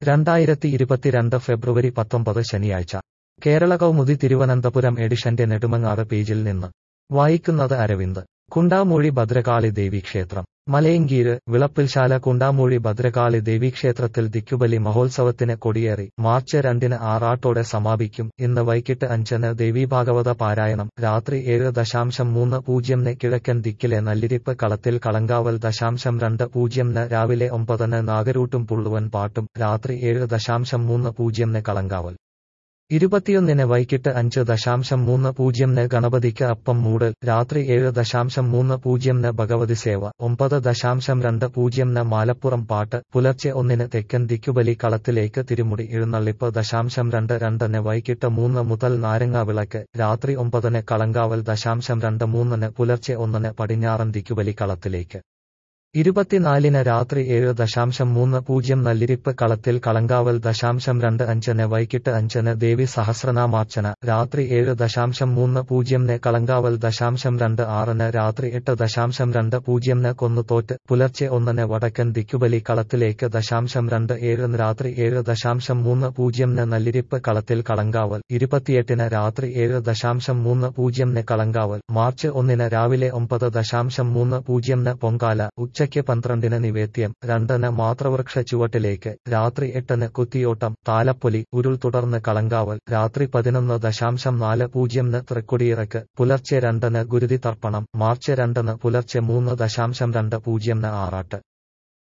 2022 ഫെബ്രുവരി 19 ശനിയാഴ്ച കേരള കൗമുദി തിരുവനന്തപുരം എഡിഷന്റെ നെടുമങ്ങാട് പേജിൽ നിന്ന് വായിക്കുന്നത് അരവിന്ദ്. കുണ്ടാമൂഴി ഭദ്രകാളി ദേവീക്ഷേത്രം മലയങ്കീര് വിളപ്പിൽശാല കുണ്ടാമൂഴി ഭദ്രകാളി ദേവീക്ഷേത്രത്തിൽ ദിക്കുബലി മഹോത്സവത്തിന് കൊടിയേറി മാർച്ച് 2 ആറാട്ടോടെ സമാപിക്കും. ഇന്ന് വൈകിട്ട് 5 ദേവീഭാഗവത പാരായണം, രാത്രി 7:30 കിഴക്കൻ ദിക്കിലെ നല്ലിരിപ്പ് കളത്തിൽ കളങ്കാവൽ 2:20 രാവിലെ 9 നാഗരൂട്ടും പുള്ളുവൻ പാട്ടും, രാത്രി 7:30 കളങ്കാവൽ. 21 വൈകിട്ട് 5:30 ഗണപതിക്ക് അപ്പം മൂടൽ, രാത്രി 7:30 ഭഗവതി സേവ, 9:20 മാലപ്പുറം പാട്ട്, പുലർച്ചെ 1 തെക്കൻ ദിക്കുബലി കളത്തിലേക്ക് തിരുമുടി എഴുന്നള്ളിപ്പ്, 2:22 വൈകിട്ട് 3 മുതൽ നാരങ്ങ വിളക്ക്, രാത്രി 9 കളങ്കാവൽ, 2:23 പുലർച്ചെ 1 പടിഞ്ഞാറൻ ദിക്കുബലി കളത്തിലേക്ക്. 24 രാത്രി 7:30 നല്ലിരിപ്പ് കളത്തിൽ കളങ്കാവൽ, 2:25 വൈകിട്ട് 5 ദേവി സഹസ്രനാമാർച്ചന, രാത്രി 7:30 കളങ്കാവൽ, 2:26 രാത്രി 8:20 കൊന്നുതോറ്റ്, പുലർച്ചെ 1 വടക്കൻ ദിക്കുബലി കളത്തിലേക്ക്, 2:27 രാത്രി 7:30 നല്ലിരിപ്പ് കളത്തിൽ കളങ്കാവൽ, 28 രാത്രി 7:30 കളങ്കാവൽ, മാർച്ച് 1 രാവിലെ 9:30 പൊങ്കാല, ഉച്ചയ്ക്ക് 12 നിവേദ്യം, 2 മാത്രവൃക്ഷ ചുവട്ടിലേക്ക്, രാത്രി 8 കുത്തിയോട്ടം, താലപ്പൊലി, ഉരുൾ, തുടർന്ന് കളങ്കാവൽ, രാത്രി 11:40 തൃക്കൊടിയിറക്ക്, പുലർച്ചെ 2 ഗുരുതി തർപ്പണം, മാർച്ച് 2 പുലർച്ചെ 3:20 ആറാട്ട്.